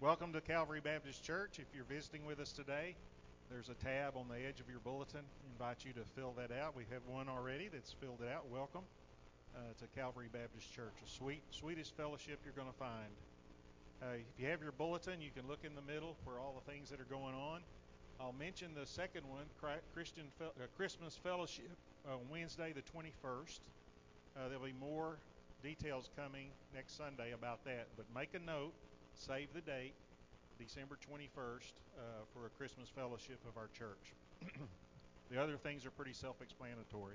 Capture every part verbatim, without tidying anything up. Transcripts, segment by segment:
Welcome to Calvary Baptist Church. If you're visiting with us today, there's a tab on the edge of your bulletin. I invite you to fill that out. We have one already that's filled it out. Welcome uh, to Calvary Baptist Church, a sweet, sweetest fellowship you're going to find. Uh, if you have your bulletin, you can look in the middle for all the things that are going on. I'll mention the second one, Christian Fe- uh, Christmas Fellowship, on Wednesday the twenty-first. Uh, there'll be more details coming next Sunday about that, but make a note. Save the date, December twenty-first, uh, for a Christmas fellowship of our church. The other things are pretty self-explanatory.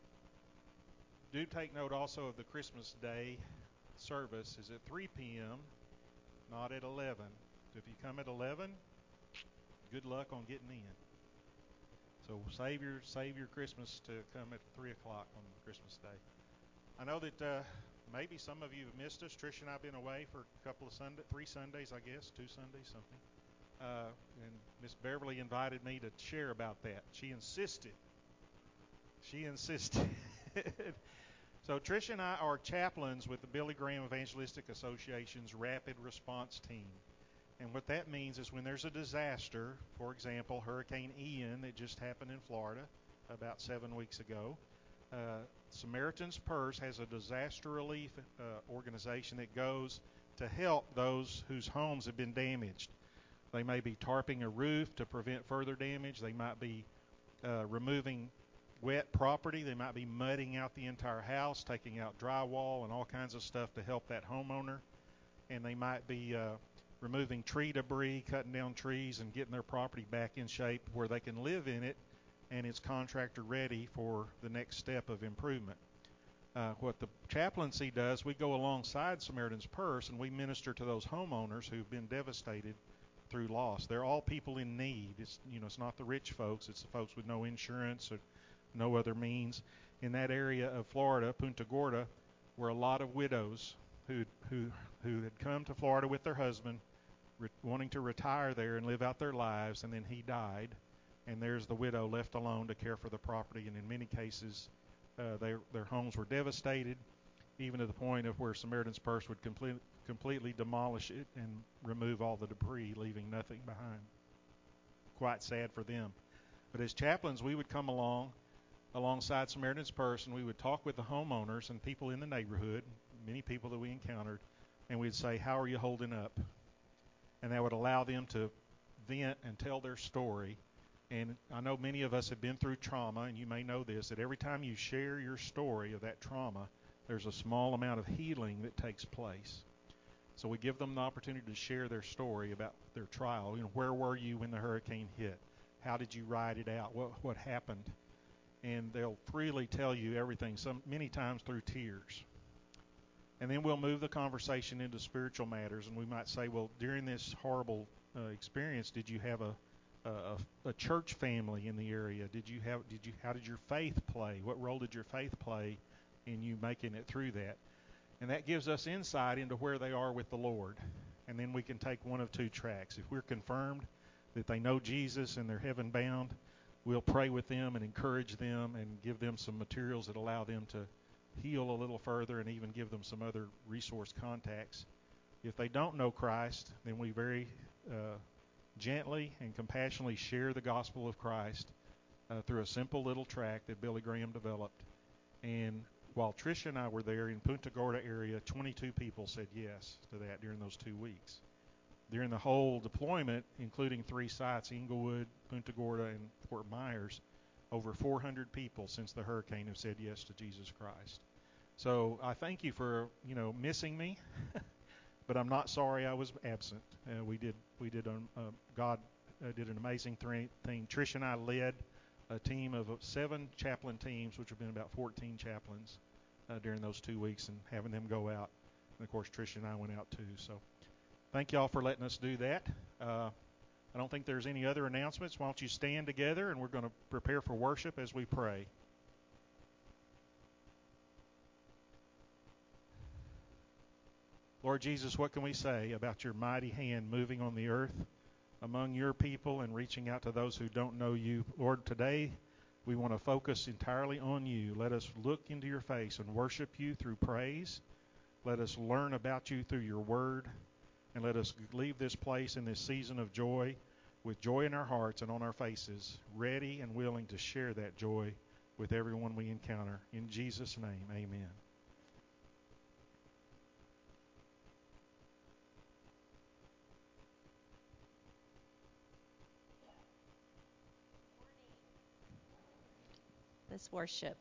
Do take note also of the Christmas Day service is at three p.m., not at eleven. So if you come at eleven, good luck on getting in. So save your, save your Christmas to come at three o'clock on Christmas Day. I know that uh, maybe some of you have missed us. Trish and I have been away for a couple of Sundays, three Sundays, I guess, two Sundays, something. Uh, and Miss Beverly invited me to share about that. She insisted. She insisted. So Trish and I are chaplains with the Billy Graham Evangelistic Association's Rapid Response Team. And what that means is when there's a disaster, for example, Hurricane Ian that just happened in Florida about seven weeks ago, uh, Samaritan's Purse has a disaster relief uh, organization that goes to help those whose homes have been damaged. They may be tarping a roof to prevent further damage. They might be uh, removing wet property. They might be mudding out the entire house, taking out drywall and all kinds of stuff to help that homeowner. And they might be uh, removing tree debris, cutting down trees, and getting their property back in shape where they can live in it and it's contractor ready for the next step of improvement. Uh, what the chaplaincy does, we go alongside Samaritan's Purse and we minister to those homeowners who've been devastated through loss. They're all people in need. It's, you know, it's not the rich folks. It's the folks with no insurance or no other means. In that area of Florida, Punta Gorda, were a lot of widows who who who had come to Florida with their husband, re- wanting to retire there and live out their lives, and then he died. And there's the widow left alone to care for the property, and in many cases, uh, their their homes were devastated, even to the point of where Samaritan's Purse would complete, completely demolish it and remove all the debris, leaving nothing behind. Quite sad for them. But as chaplains, we would come along, alongside Samaritan's Purse, and we would talk with the homeowners and people in the neighborhood, many people that we encountered, and we'd say, "How are you holding up?" And that would allow them to vent and tell their story. And I know many of us have been through trauma, and you may know this, that every time you share your story of that trauma, there's a small amount of healing that takes place. So we give them the opportunity to share their story about their trial. You know, where were you when the hurricane hit? How did you ride it out? What what happened? And they'll freely tell you everything, some many times through tears. And then we'll move the conversation into spiritual matters, and we might say, well, during this horrible uh, experience, did you have a A, a church family in the area? Did you have? Did you? How did your faith play? What role did your faith play in you making it through that? And that gives us insight into where they are with the Lord. And then we can take one of two tracks. If we're confirmed that they know Jesus and they're heaven bound, we'll pray with them and encourage them and give them some materials that allow them to heal a little further and even give them some other resource contacts. If they don't know Christ, then we very uh, gently and compassionately share the gospel of Christ uh, through a simple little tract that Billy Graham developed. And while Tricia and I were there in Punta Gorda area, twenty-two people said yes to that during those two weeks. During the whole deployment, including three sites, Inglewood, Punta Gorda, and Fort Myers, over four hundred people since the hurricane have said yes to Jesus Christ. So I thank you for, you know, missing me. But I'm not sorry I was absent. Uh, we did, we did, um, uh, God uh, did an amazing th- thing. Trish and I led a team of seven chaplain teams, which have been about fourteen chaplains uh, during those two weeks, and having them go out. And of course, Trish and I went out too. So, thank y'all for letting us do that. Uh, I don't think there's any other announcements. Why don't you stand together, and we're going to prepare for worship as we pray. Lord Jesus, what can we say about your mighty hand moving on the earth among your people and reaching out to those who don't know you? Lord, today we want to focus entirely on you. Let us look into your face and worship you through praise. Let us learn about you through your word. And let us leave this place in this season of joy with joy in our hearts and on our faces, ready and willing to share that joy with everyone we encounter. In Jesus' name, amen. Let's worship.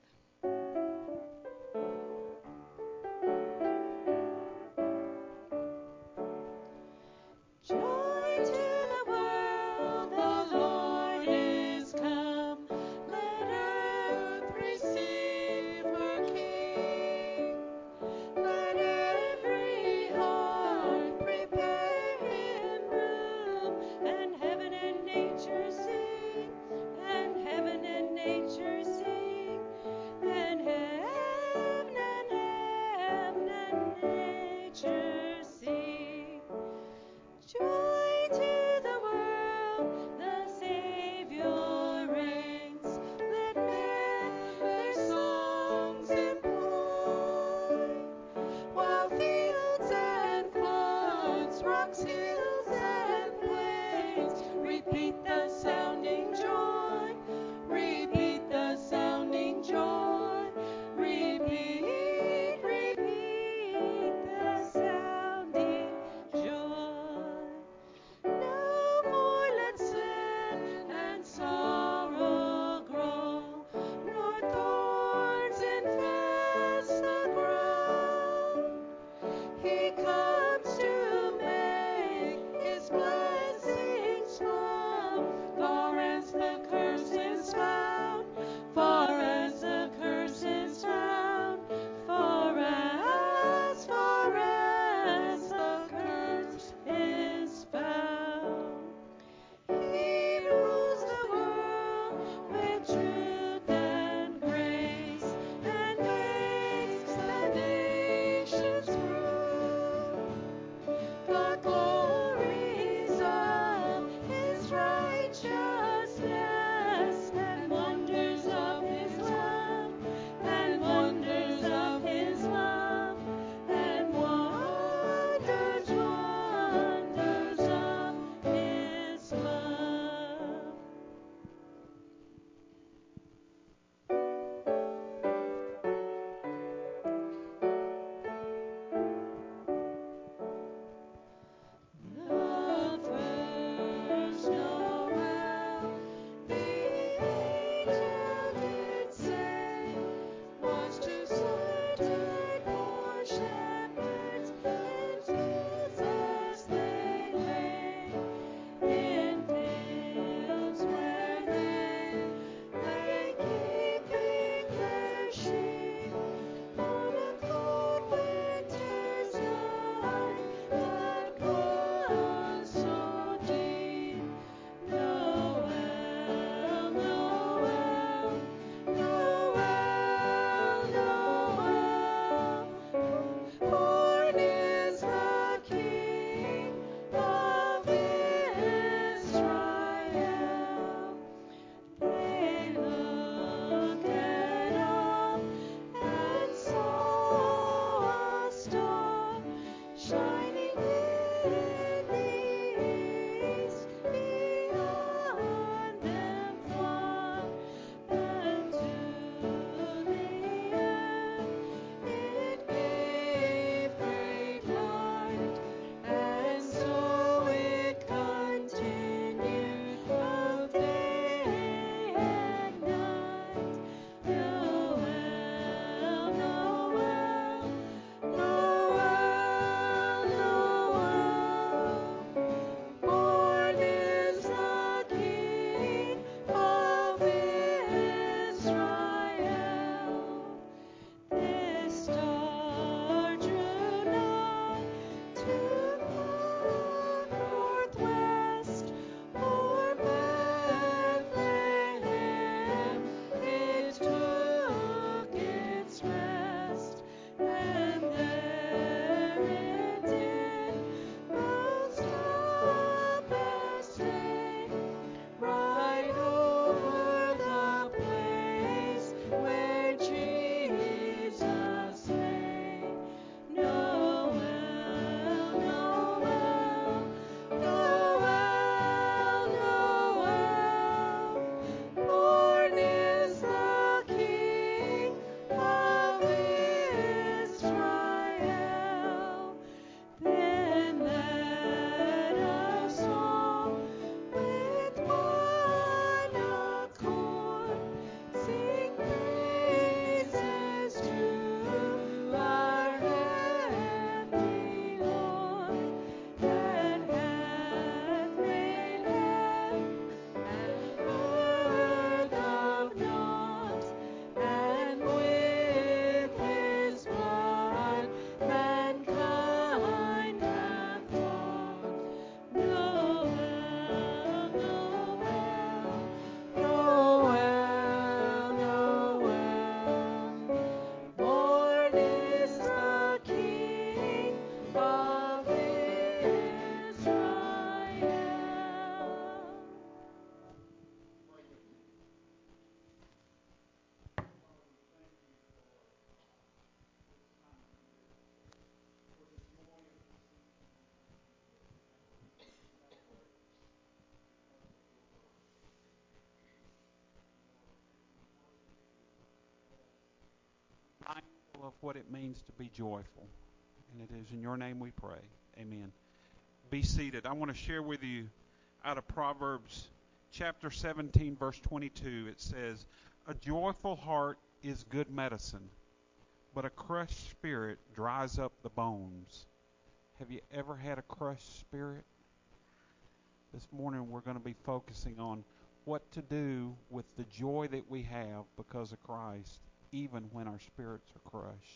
of what it means to be joyful. And it is in your name we pray. Amen. Be seated. I want to share with you out of Proverbs chapter seventeen, verse twenty-two. It says, "A joyful heart is good medicine, but a crushed spirit dries up the bones." Have you ever had a crushed spirit? This morning we're going to be focusing on what to do with the joy that we have because of Christ, even when our spirits are crushed.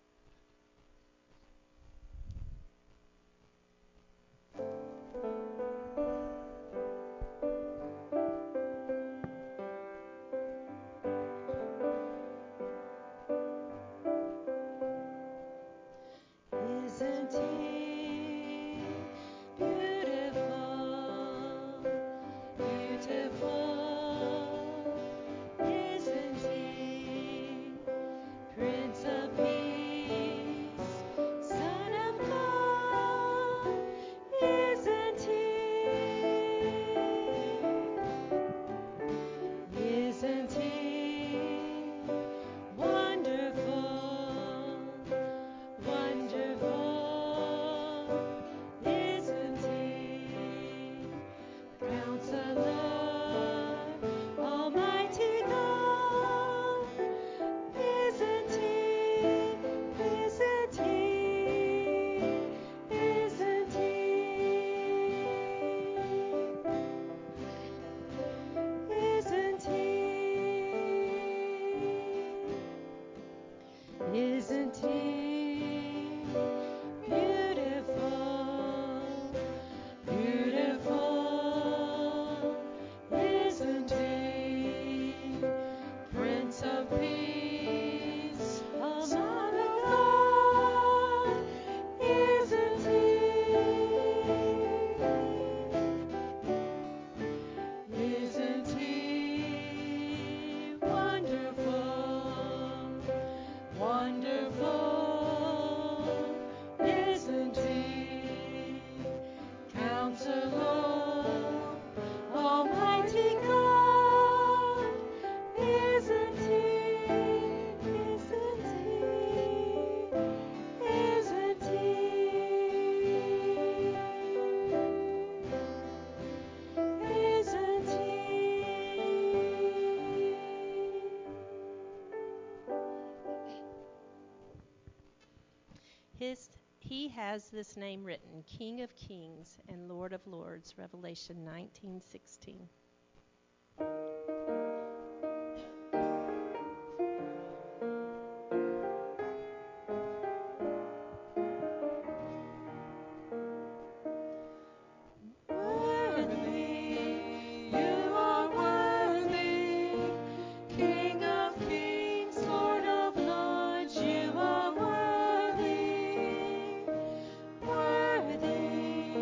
His, he has this name written, King of Kings and Lord of Lords, Revelation nineteen sixteen.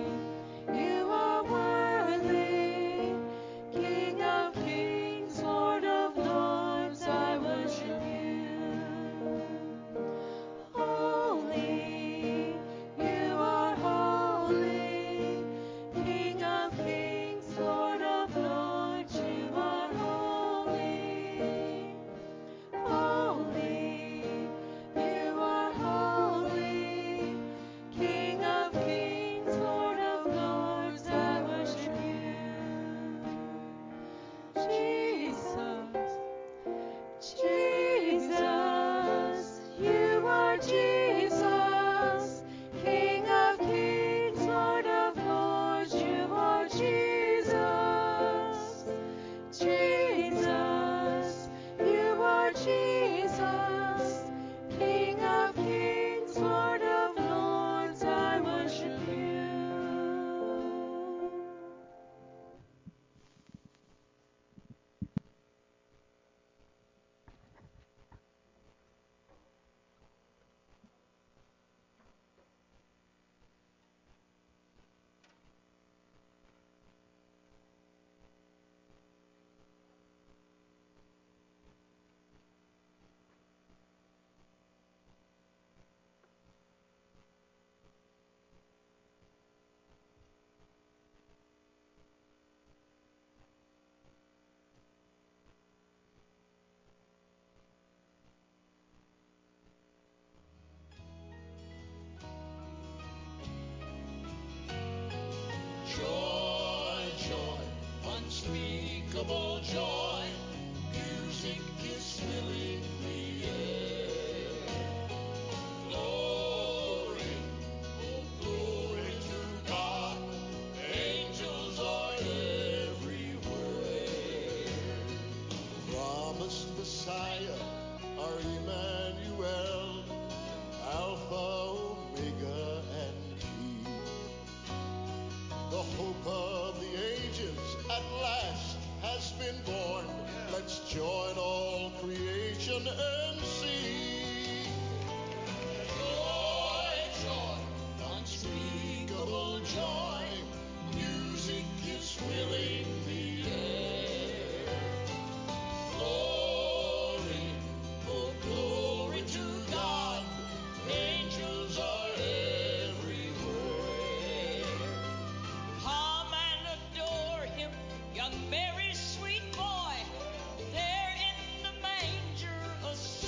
Lord hope of the ages at last has been born. Let's join all creation and sing. Joy, joy, unspeakable joy. Music is filling the air. Glory, oh glory to God. Angels are everywhere. Come and adore him, young Mary's sweet boy. There in the manger, a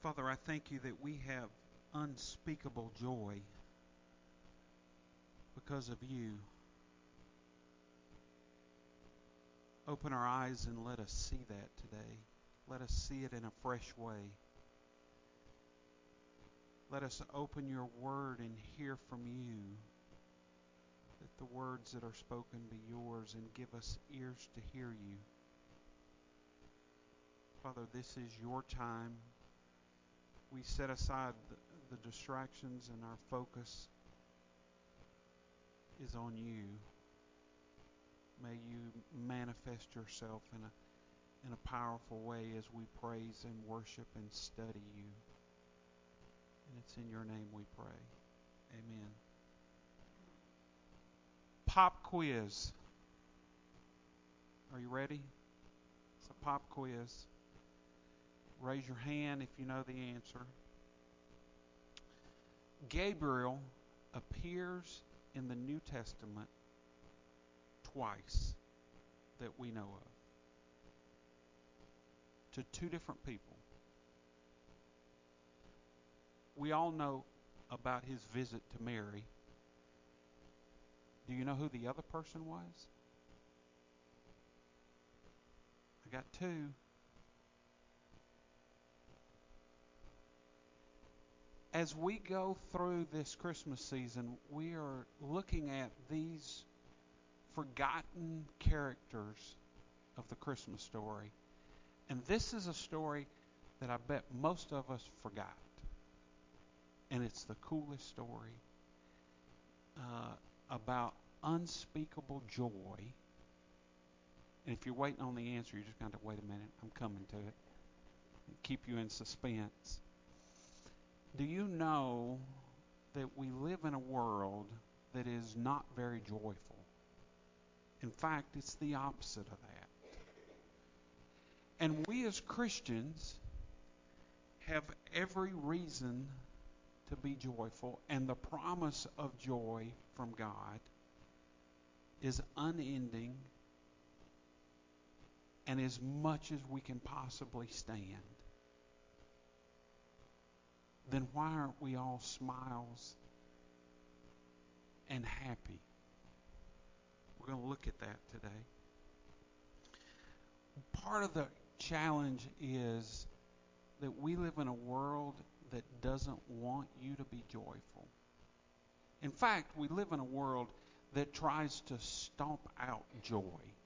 Father, I thank you that we have unspeakable joy because of you. Open our eyes and let us see that today. Let us see it in a fresh way. Let us open your word and hear from you, that the words that are spoken be yours, and give us ears to hear you. Father, this is your time. We set aside the, the distractions, and our focus is on you. May you manifest yourself in a in a powerful way as we praise and worship and study you. And it's in your name we pray. Amen. Pop quiz. Are you ready? It's a pop quiz. Raise your hand if you know the answer. Gabriel appears in the New Testament twice that we know of, to two different people. We all know about his visit to Mary. Do you know who the other person was? I got two. As we go through this Christmas season, we are looking at these forgotten characters of the Christmas story. And this is a story that I bet most of us forgot. And it's the coolest story uh, about unspeakable joy. And if you're waiting on the answer, you're just going to wait a minute. I'm coming to it. Keep you in suspense. Do you know that we live in a world that is not very joyful? In fact, it's the opposite of that. And we as Christians have every reason to be joyful, and the promise of joy from God is unending and as much as we can possibly stand. Then why aren't we all smiles and happy? We're going to look at that today. Part of the challenge is that we live in a world that doesn't want you to be joyful. In fact, we live in a world that tries to stomp out joy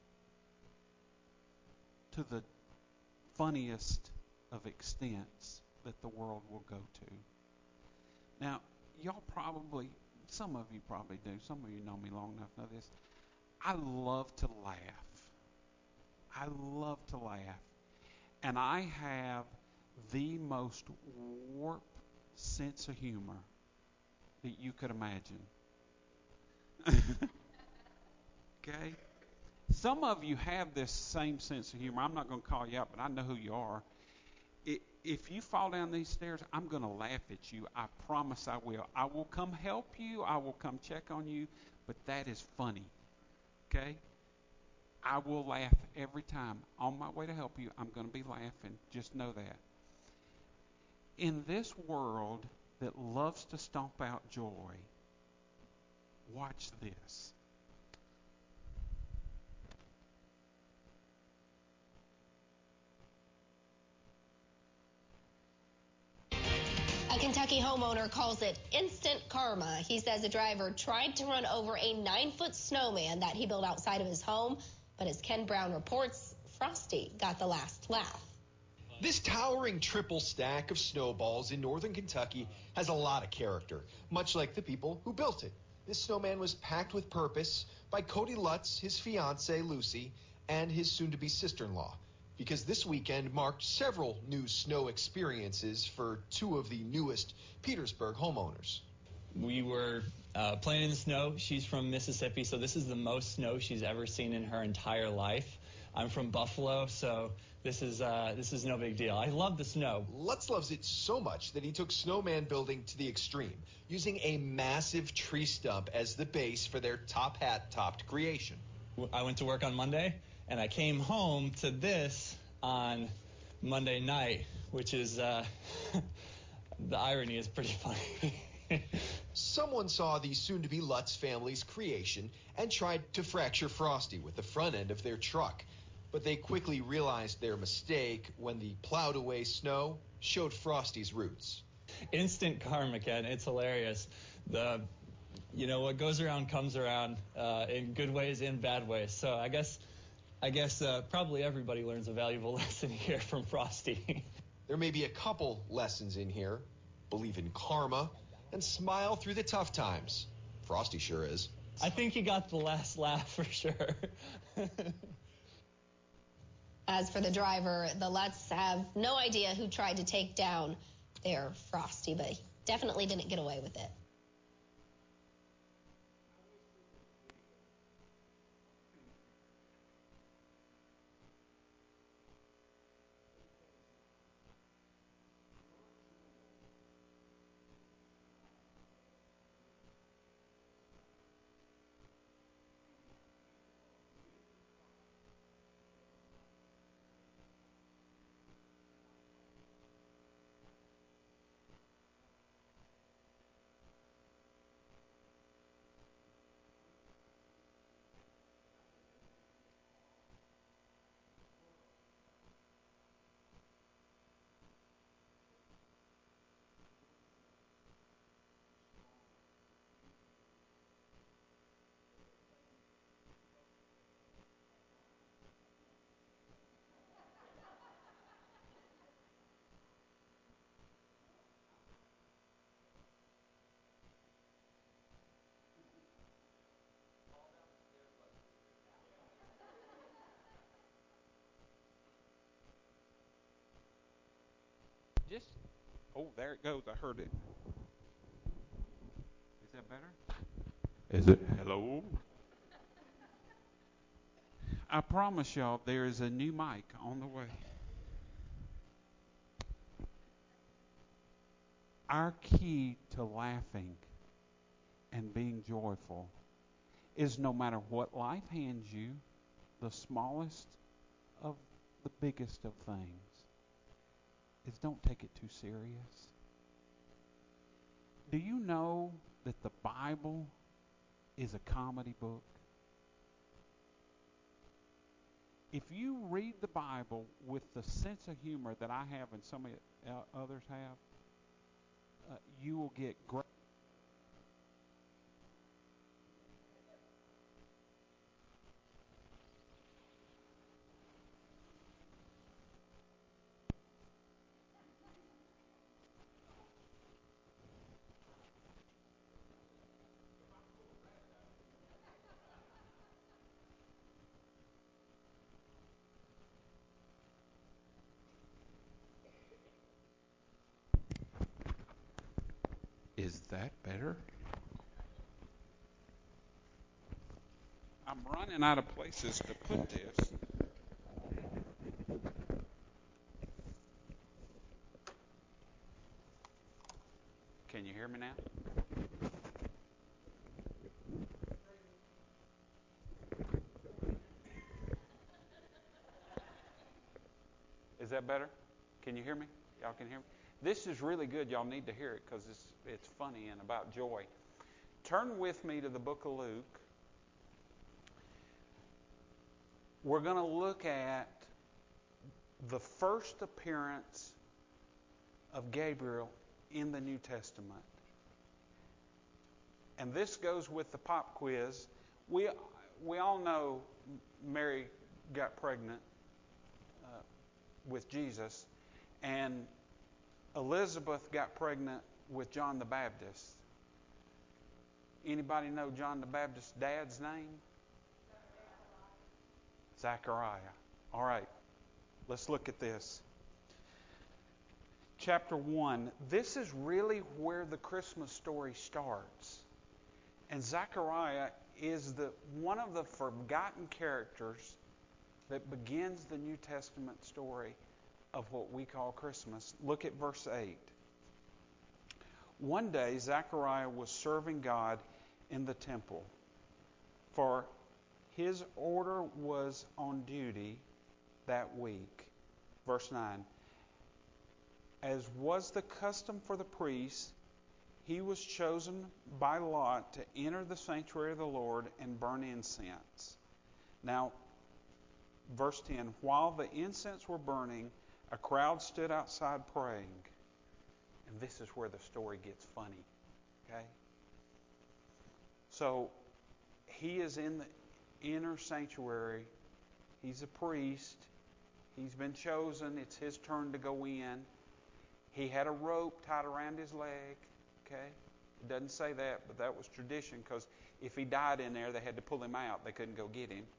to the funniest of extents that the world will go to. Now, y'all probably, some of you probably do, some of you know me long enough to know this. I love to laugh. I love to laugh. And I have the most warped sense of humor that you could imagine. Okay? Some of you have this same sense of humor. I'm not going to call you out, but I know who you are. If you fall down these stairs, I'm going to laugh at you. I promise I will. I will come help you. I will come check on you. But that is funny. Okay? I will laugh every time. On my way to help you, I'm going to be laughing. Just know that. In this world that loves to stomp out joy, watch this. A Kentucky homeowner calls it instant karma. He says a driver tried to run over a nine-foot snowman that he built outside of his home, but as Ken Brown reports, Frosty got the last laugh. This towering triple stack of snowballs in northern Kentucky has a lot of character, much like the people who built it. This snowman was packed with purpose by Cody Lutz, his fiancée Lucy, and his soon-to-be sister-in-law, because this weekend marked several new snow experiences for two of the newest Petersburg homeowners. We were uh, playing in the snow. She's from Mississippi, so this is the most snow she's ever seen in her entire life. I'm from Buffalo, so this is uh, this is no big deal. I love the snow. Lutz loves it so much that he took snowman building to the extreme, using a massive tree stump as the base for their top hat-topped creation. I went to work on Monday, and I came home to this on Monday night which is, uh, the irony is pretty funny. Someone saw the soon-to-be Lutz family's creation and tried to fracture Frosty with the front end of their truck. But they quickly realized their mistake when the plowed-away snow showed Frosty's roots. Instant karma, Ken. It's hilarious. The, you know, what goes around comes around, uh, in good ways and bad ways. So I guess, I guess uh, probably everybody learns a valuable lesson here from Frosty. There may be a couple lessons in here. Believe in karma and smile through the tough times. Frosty sure is. I think he got the last laugh for sure. As for the driver, the Lutz have no idea who tried to take down their Frosty, but he definitely didn't get away with it. Just, oh, there it goes. I heard it. Is that better? Is it? Hello? I promise y'all there is a new mic on the way. Our key to laughing and being joyful is no matter what life hands you, the smallest of the biggest of things, is don't take it too serious. Do you know that the Bible is a comedy book? If you read the Bible with the sense of humor that I have and some others have, uh, you will get great. Is that better? I'm running out of places to put this. Can you hear me now? Is that better? Can you hear me? Y'all can hear me? This is really good. Y'all need to hear it because it's, it's funny and about joy. Turn with me to the book of Luke. We're going to look at the first appearance of Gabriel in the New Testament. And this goes with the pop quiz. We, we all know Mary got pregnant uh, with Jesus, and Elizabeth got pregnant with John the Baptist. Anybody know John the Baptist's dad's name? Zachariah. All right, let's look at this. Chapter one. This is really where the Christmas story starts. And Zachariah is the one of the forgotten characters that begins the New Testament story of what we call Christmas. Look at verse eight. One day, Zechariah was serving God in the temple, for his order was on duty that week. Verse nine. As was the custom for the priests, he was chosen by lot to enter the sanctuary of the Lord and burn incense. Now, verse ten, while the incense were burning, a crowd stood outside praying. And this is where the story gets funny. Okay? So, he is in the inner sanctuary. He's a priest. He's been chosen. It's his turn to go in. He had a rope tied around his leg. Okay? It doesn't say that, but that was tradition, because if he died in there, they had to pull him out. They couldn't go get him.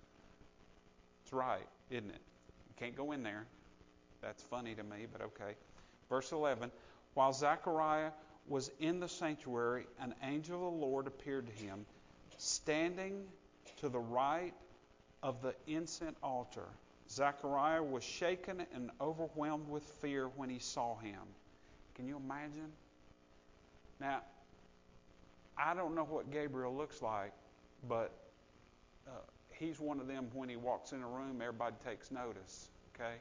It's right, isn't it? You can't go in there. That's funny to me, but okay. Verse eleven, while Zechariah was in the sanctuary, an angel of the Lord appeared to him, standing to the right of the incense altar. Zechariah was shaken and overwhelmed with fear when he saw him. Can you imagine? Now, I don't know what Gabriel looks like, but uh, he's one of them, when he walks in a room, everybody takes notice. Okay?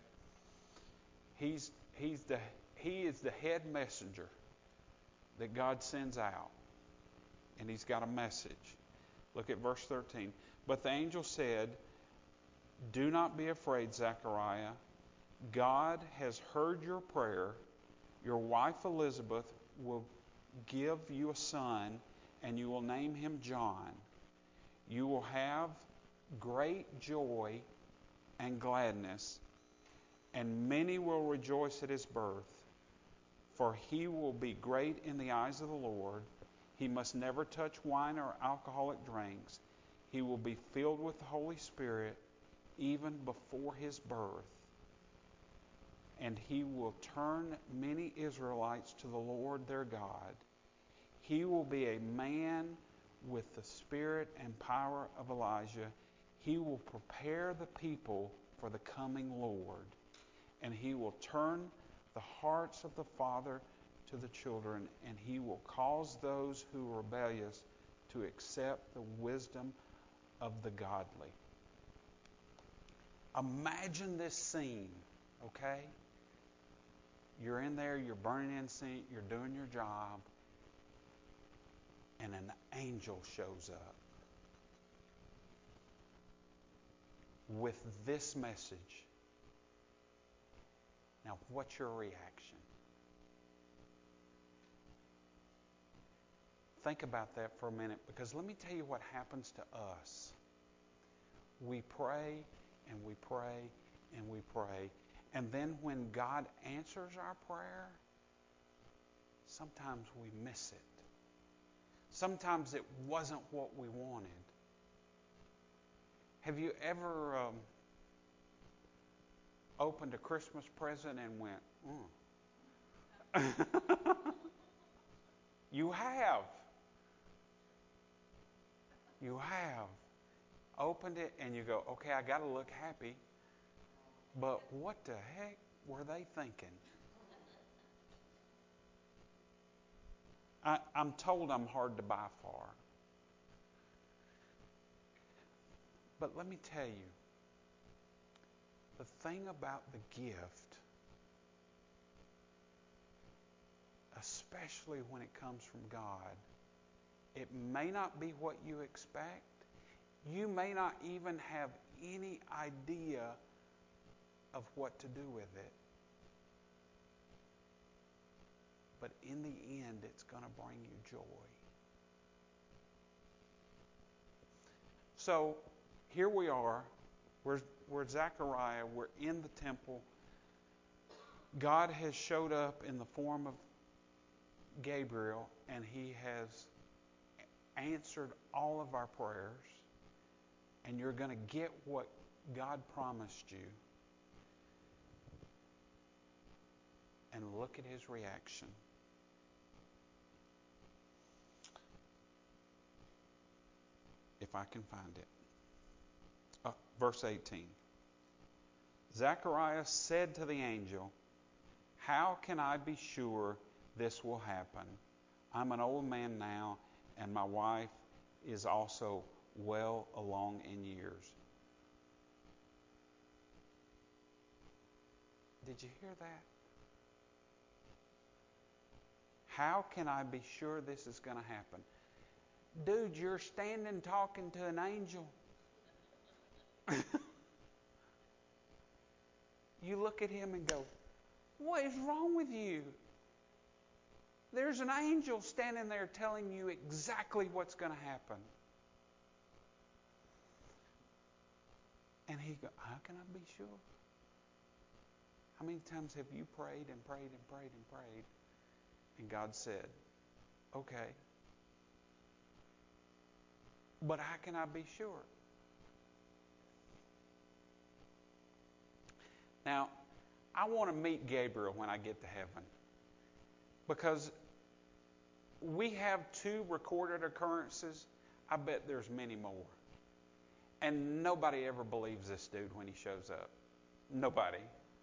He's he's the he is the head messenger that God sends out, and he's got a message. Look at verse thirteen. But the angel said, "Do not be afraid, Zechariah. God has heard your prayer. Your wife Elizabeth will give you a son, and you will name him John. You will have great joy and gladness, and many will rejoice at his birth. For he will be great in the eyes of the Lord. He must never touch wine or alcoholic drinks. He will be filled with the Holy Spirit even before his birth. And he will turn many Israelites to the Lord their God. He will be a man with the spirit and power of Elijah. He will prepare the people for the coming Lord. And he will turn the hearts of the father to the children, and he will cause those who are rebellious to accept the wisdom of the godly." Imagine this scene, okay? You're in there, you're burning incense, you're doing your job, and an angel shows up with this message. Now, what's your reaction? Think about that for a minute, because let me tell you what happens to us. We pray and we pray and we pray, and then when God answers our prayer, sometimes we miss it. Sometimes it wasn't what we wanted. Have you ever um, opened a Christmas present and went, mm. You have. You have. Opened it and you go, okay, I got to look happy. But what the heck were they thinking? I, I'm told I'm hard to buy for. But let me tell you, the thing about the gift, especially when it comes from God, it may not be what you expect. You may not even have any idea of what to do with it. But in the end, it's going to bring you joy. So, here we are. We're, we're Zechariah. We're in the temple. God has showed up in the form of Gabriel, and he has answered all of our prayers. And you're going to get what God promised you. And look at his reaction. If I can find it. Uh, verse eighteen. Zechariah said to the angel, "How can I be sure this will happen? I'm an old man now, and my wife is also well along in years." Did you hear that? How can I be sure this is going to happen? Dude, you're standing talking to an angel. You look at him and go, what is wrong with you? There's an angel standing there telling you exactly what's going to happen. And he goes, how can I be sure? How many times have you prayed and prayed and prayed and prayed? And God said, okay. But how can I be sure? Now, I want to meet Gabriel when I get to heaven. Because we have two recorded occurrences. I bet there's many more. And nobody ever believes this dude when he shows up. Nobody.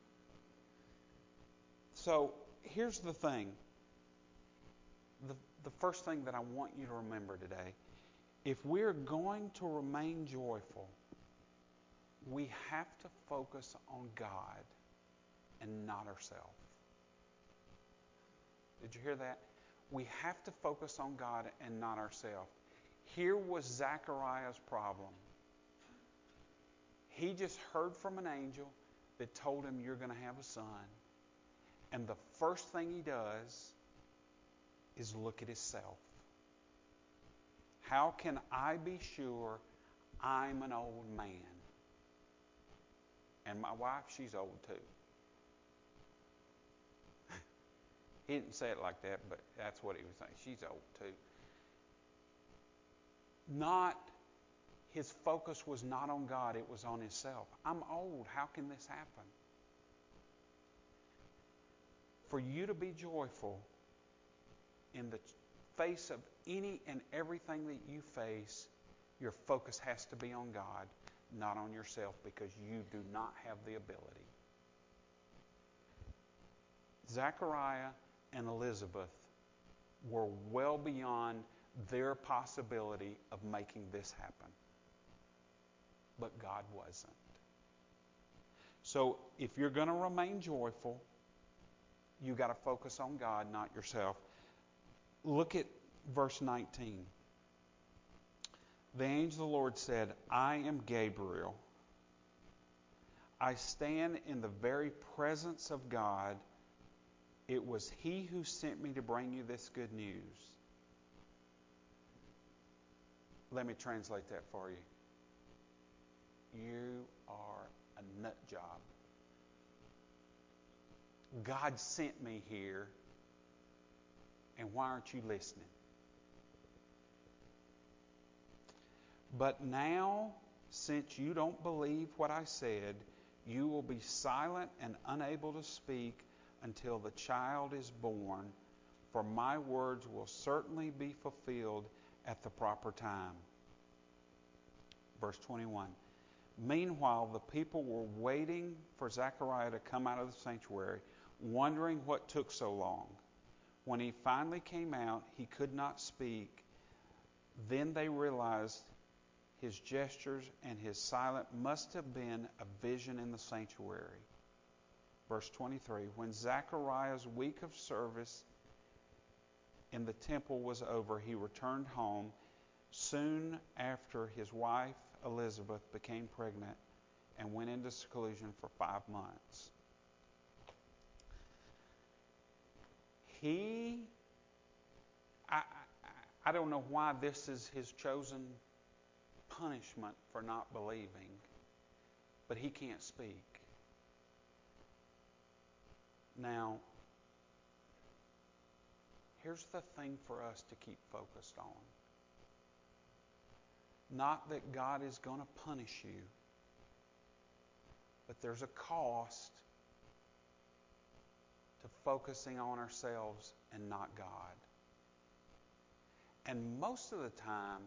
So, here's the thing. The, the first thing that I want you to remember today. If we're going to remain joyful, we have to focus on God and not ourselves. Did you hear that? We have to focus on God and not ourselves. Here was Zechariah's problem. He just heard from an angel that told him you're going to have a son. And the first thing he does is look at himself. How can I be sure I'm an old man? And my wife, she's old too. He didn't say it like that, but that's what he was saying. She's old too. Not, his focus was not on God, it was on himself. I'm old. How can this happen? For you to be joyful in the face of any and everything that you face, your focus has to be on God, not on yourself, because you do not have the ability. Zechariah and Elizabeth were well beyond their possibility of making this happen. But God wasn't. So if you're going to remain joyful, you got to focus on God, not yourself. Look at verse nineteen. The angel of the Lord said, I am Gabriel. I stand in the very presence of God. It was He who sent me to bring you this good news. Let me translate that for you. You are a nut job. God sent me here, and why aren't you listening? But now, since you don't believe what I said, you will be silent and unable to speak until the child is born, for my words will certainly be fulfilled at the proper time. Verse twenty-one. Meanwhile, the people were waiting for Zechariah to come out of the sanctuary, wondering what took so long. When he finally came out, he could not speak. Then they realized his gestures and his silence must have been a vision in the sanctuary. Verse twenty-three, when Zechariah's week of service in the temple was over, he returned home. Soon after, his wife Elizabeth became pregnant and went into seclusion for five months. He, I, I, I don't know why this is his chosen punishment for not believing, but he can't speak. Now, here's the thing for us to keep focused on. Not that God is going to punish you, but there's a cost to focusing on ourselves and not God. And most of the time,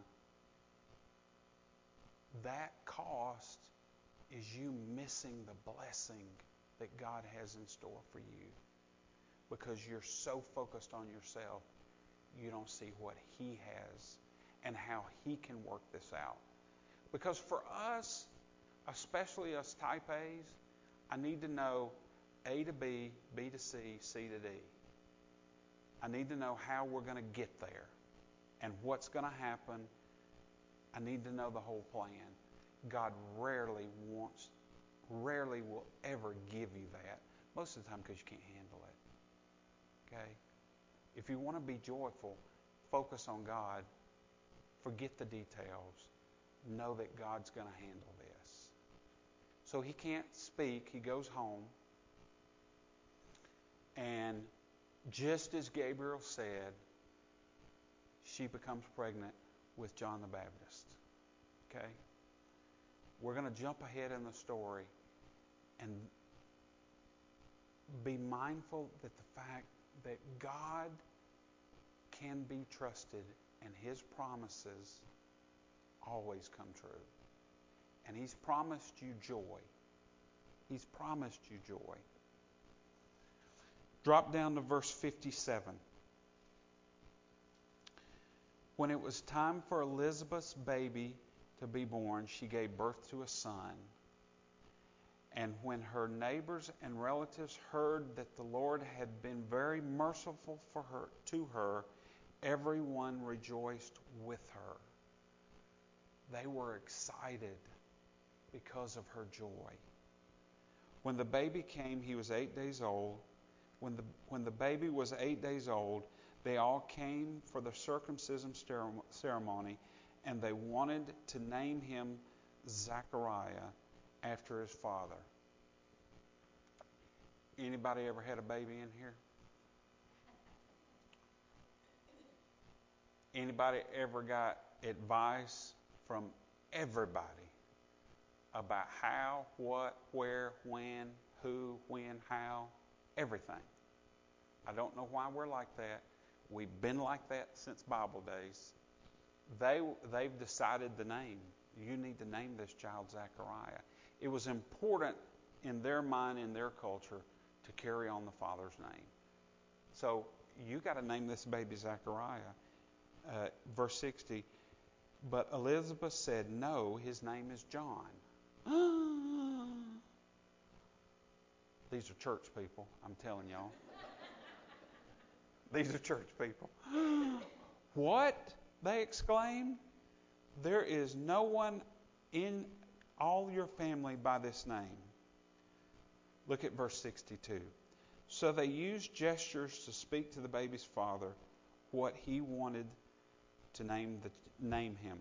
that cost is you missing the blessing that God has in store for you. Because you're so focused on yourself, you don't see what He has and how He can work this out. Because for us, especially us type A's, I need to know A to B, B to C, C to D. I need to know how we're going to get there and what's going to happen. I need to know the whole plan. God rarely wants, rarely will ever give you that. Most of the time because you can't handle it. Okay? If you want to be joyful, focus on God. Forget the details. Know that God's going to handle this. So he can't speak. He goes home. And just as Gabriel said, she becomes pregnant with John the Baptist. Okay? We're going to jump ahead in the story and be mindful that the fact that God can be trusted and his promises always come true. And he's promised you joy. He's promised you joy. Drop down to verse fifty-seven. When it was time for Elizabeth's baby to be born, she gave birth to a son. And when her neighbors and relatives heard that the Lord had been very merciful for her to her, everyone rejoiced with her. They were excited because of her joy. When the baby came, he was eight days old. When the, when the baby was eight days old, they all came for the circumcision ceremony, and they wanted to name him Zachariah after his father. Anybody ever had a baby in here? Anybody ever got advice from everybody about how, what, where, when, who, when, how, everything? I don't know why we're like that. We've been like that since Bible days. They, they've decided the name. You need to name this child Zachariah. It was important in their mind, in their culture, to carry on the father's name. So you got to name this baby Zachariah. Uh, verse sixty, but Elizabeth said, no, his name is John. These are church people, I'm telling y'all. These are church people. What? They exclaimed. There is no one in all your family by this name. Look at verse sixty-two. So they used gestures to speak to the baby's father what he wanted to name the name him.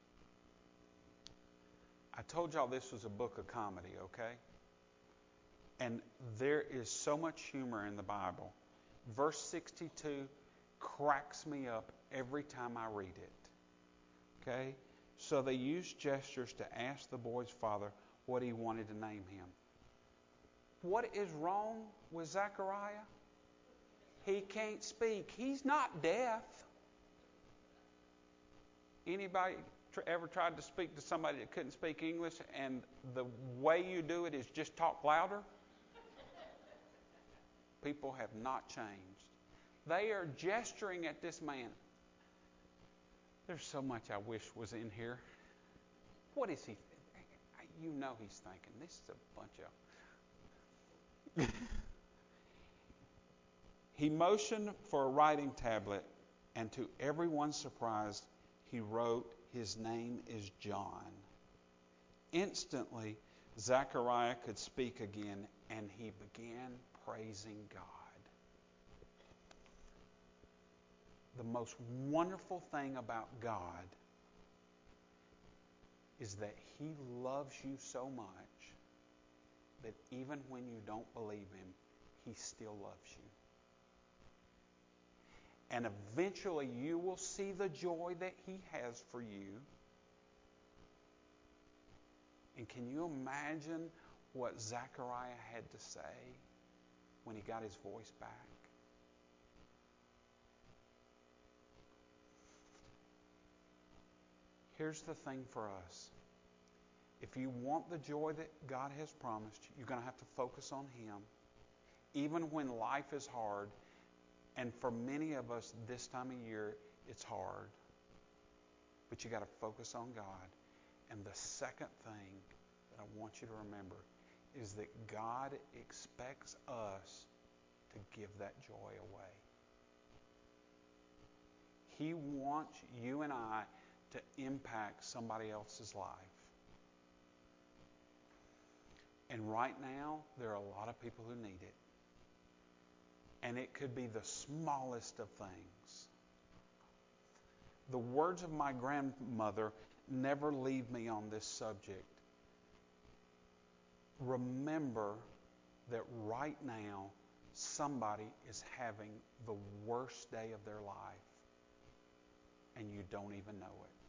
I told y'all this was a book of comedy, okay? And there is so much humor in the Bible. Verse sixty-two cracks me up every time I read it. Okay? So they used gestures to ask the boy's father what he wanted to name him. What is wrong with Zechariah? He can't speak. He's not deaf. Anybody tr- ever tried to speak to somebody that couldn't speak English, and the way you do it is just talk louder? People have not changed. They are gesturing at this man. There's so much I wish was in here. What is he? You know he's thinking, this is a bunch of... He motioned for a writing tablet, and to everyone's surprise, he wrote, his name is John. Instantly, Zechariah could speak again, and he began praising God. The most wonderful thing about God is that he loves you so much that even when you don't believe him, he still loves you. And eventually you will see the joy that he has for you. And can you imagine what Zechariah had to say when he got his voice back? Here's the thing for us. If you want the joy that God has promised you, you're going to have to focus on him. Even when life is hard, and for many of us this time of year, it's hard. But you got to focus on God. And the second thing that I want you to remember is that God expects us to give that joy away. He wants you and I to impact somebody else's life. And right now, there are a lot of people who need it. And it could be the smallest of things. The words of my grandmother never leave me on this subject. Remember that right now, somebody is having the worst day of their life, and you don't even know it.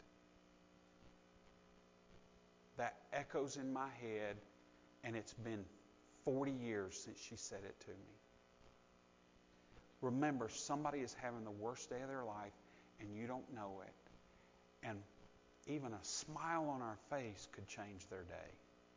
That echoes in my head, and it's been forty years since she said it to me. Remember, somebody is having the worst day of their life, and you don't know it. And even a smile on our face could change their day.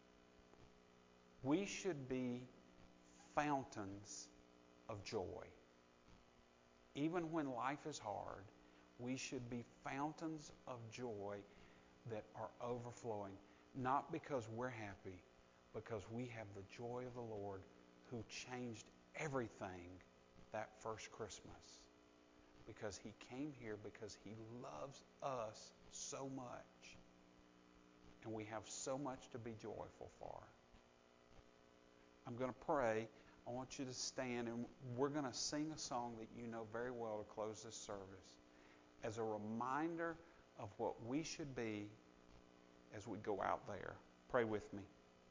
We should be fountains of joy. Even when life is hard, we should be fountains of joy that are overflowing. Not because we're happy, because we have the joy of the Lord who changed everything that first Christmas. Because He came here because He loves us so much. And we have so much to be joyful for. I'm going to pray. I want you to stand, and we're going to sing a song that you know very well to close this service as a reminder of what we should be as we go out there. Pray with me.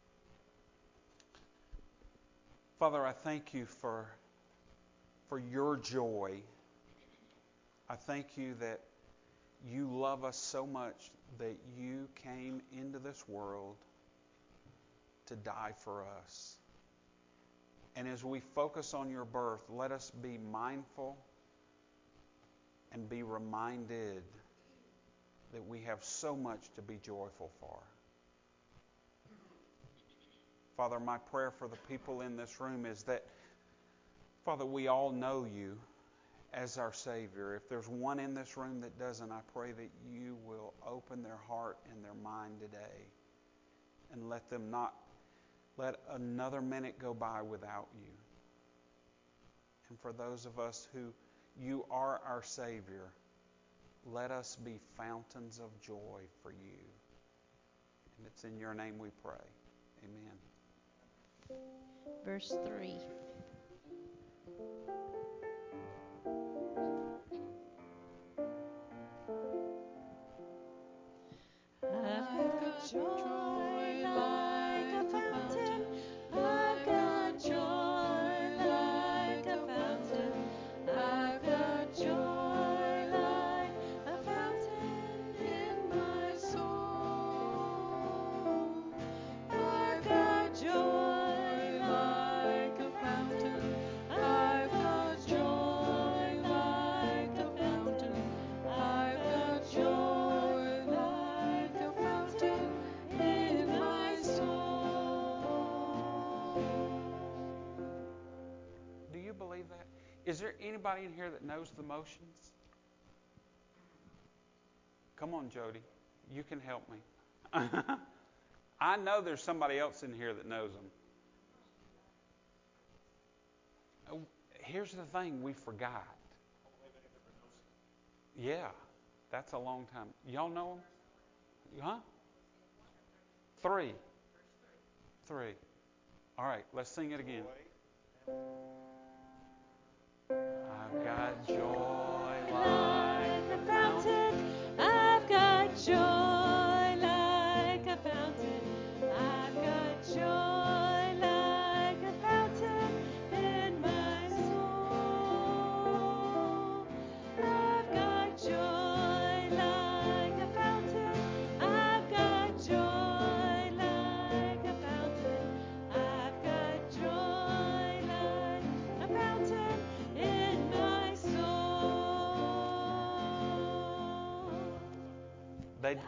Father, I thank you for, for your joy. I thank you that you love us so much that you came into this world to die for us. And as we focus on your birth, let us be mindful and be reminded that we have so much to be joyful for. Father, my prayer for the people in this room is that, Father, we all know you as our Savior. If there's one in this room that doesn't, I pray that you will open their heart and their mind today and let them not let another minute go by without you. And for those of us who you are our Savior, let us be fountains of joy for you. And it's in your name we pray. Amen. Verse three. I've got joy like a fountain. I've got joy like a fountain. I've got joy like a fountain in my soul. I've got joy like a fountain. I've got joy like a fountain. I've got joy like a fountain in my soul. Do you believe that? Is there anybody in here that knows the motions? Come on, Jody. You can help me. I know there's somebody else in here that knows them. Here's the thing, we forgot. Yeah, that's a long time. Y'all know them? Huh? Three. Three. All right, let's sing it again. I've got joy like a fountain. I've got joy like a fountain. I've got joy like a fountain in my soul. I've got joy like a fountain. I've got joy like a fountain. I've got joy like a fountain in my soul. They,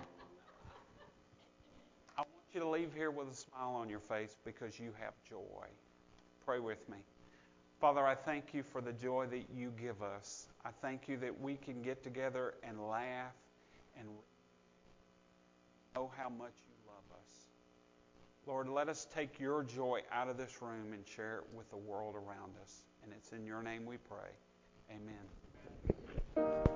I want you to leave here with a smile on your face because you have joy. Pray with me. Father, I thank you for the joy that you give us. I thank you that we can get together and laugh and know how much you love us. Lord, let us take your joy out of this room and share it with the world around us. And it's in your name we pray. Amen.